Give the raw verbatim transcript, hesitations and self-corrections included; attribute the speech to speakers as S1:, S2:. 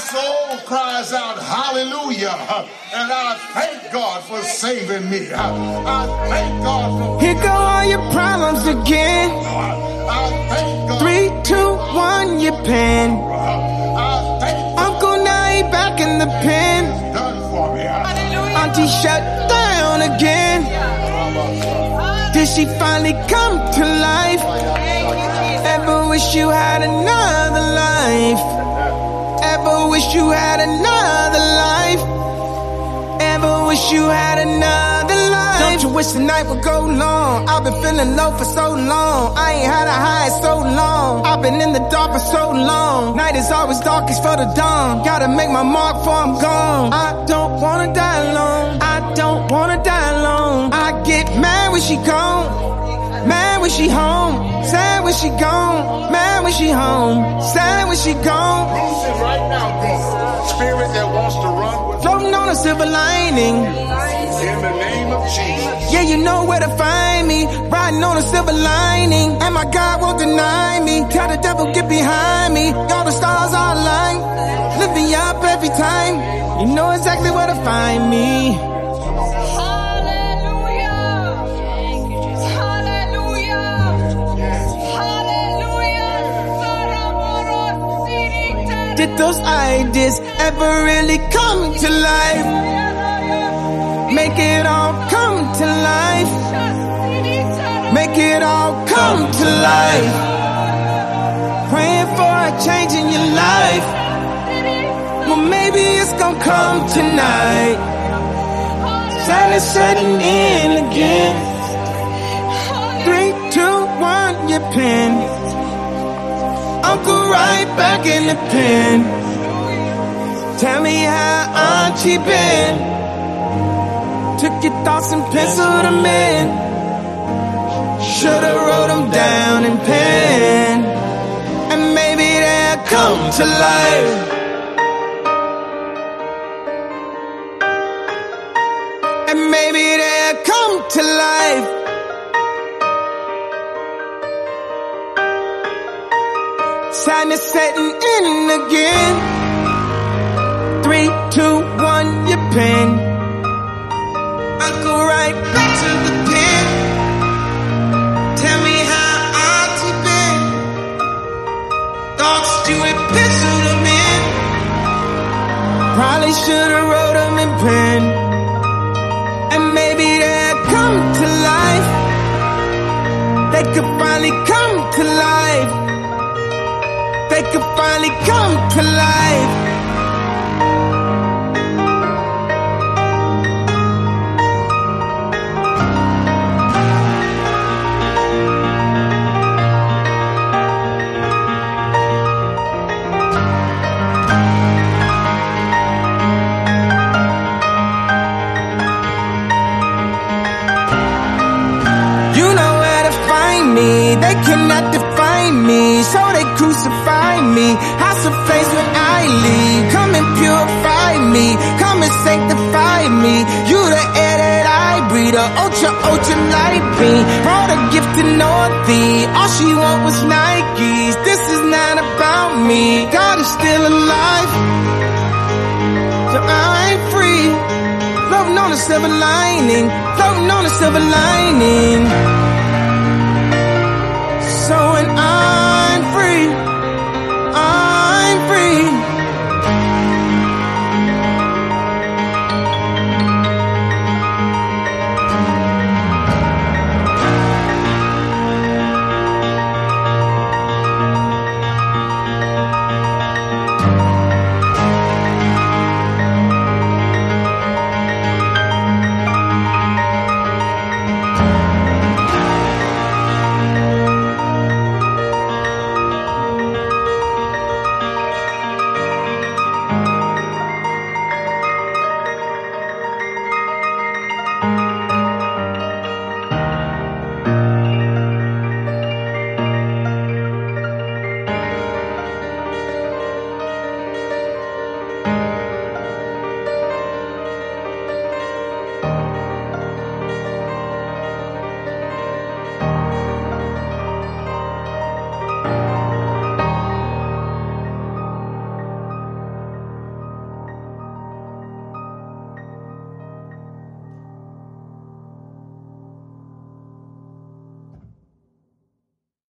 S1: soul cries out hallelujah, and I thank God for saving me. I thank God for...
S2: Here go all your problems again.
S1: I thank God.
S2: Three, two, one, your pen.
S1: I thank
S2: Uncle, now he back in the pen.
S1: God done for me.
S2: Auntie shut down again. Did she finally come to life? Ever wish you had another life? Ever wish you had another life? Ever wish you had another life? Don't you wish the night would go long? I've been feeling low for so long. I ain't had a high in so long. I've been in the dark for so long. Night is always darkest for the dawn. Gotta make my mark before I'm gone. I don't wanna die alone. I don't wanna die alone. I get mad when she gone. Mad when she home. Sad when she gone. Mad when she home. Sad when she gone.
S1: Loose it right now, God. Spirit that wants to run with
S2: Floating on a silver lining.
S1: in the name of Jesus.
S2: Yeah, you know where to find me. Riding on a silver lining. And my God won't deny me. Tell the devil get behind me. All the stars are aligned. Lift me up every time. You know exactly where to find me. Did those ideas ever really come to life? Make it all come to life. Make it all come to life. Praying for a change in your life. Well, maybe it's gonna come tonight. Sun is setting in again. Three, two, one, your pen. Uncle right back in the pen. Tell me how Auntie been. Took your thoughts and penciled them in. Should've wrote them down in pen. And maybe they'll come to life. And maybe they'll come to life. Sadness setting in again. Three, two, one, your pen. I go right back to the pen. Tell me how Auntie been. Thoughts you had penciled them in. Probably should've wrote them in pen. And maybe they'll come to life. They could finally come to life. They could finally come to life. You know where to find me. They cannot define me, so they crucify me. House of flames when I leave. Come and purify me. Come and sanctify me. You the air that I breathe. A ultra, ultra light beam. Brought a gift to know thee. All she want was Nikes. This is not about me. God is still alive, so I'm free. Floating on a silver lining. Floating on a silver lining. So when I